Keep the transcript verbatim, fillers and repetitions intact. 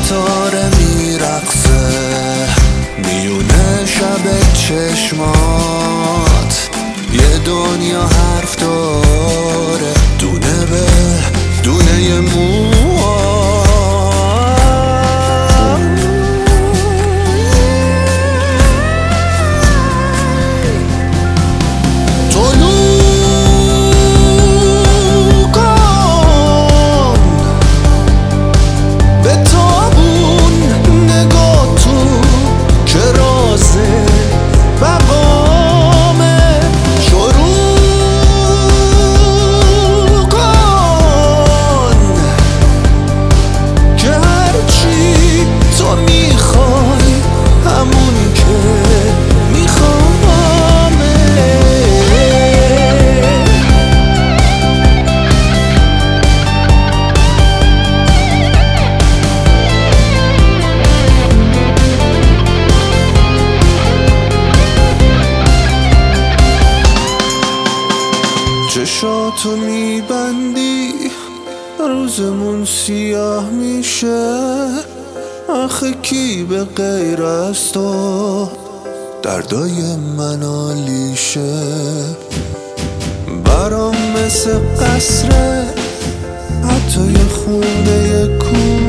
ستاره میرقصه میونه شب چشمات، یه دنیا حرف داره دونه به دونه موهات. چشاتو میبندی روزمون سیاه میشه، آخه کی به غیر از تو دردای منو لیشه. برام مثل قصره حتی یه خونه کوه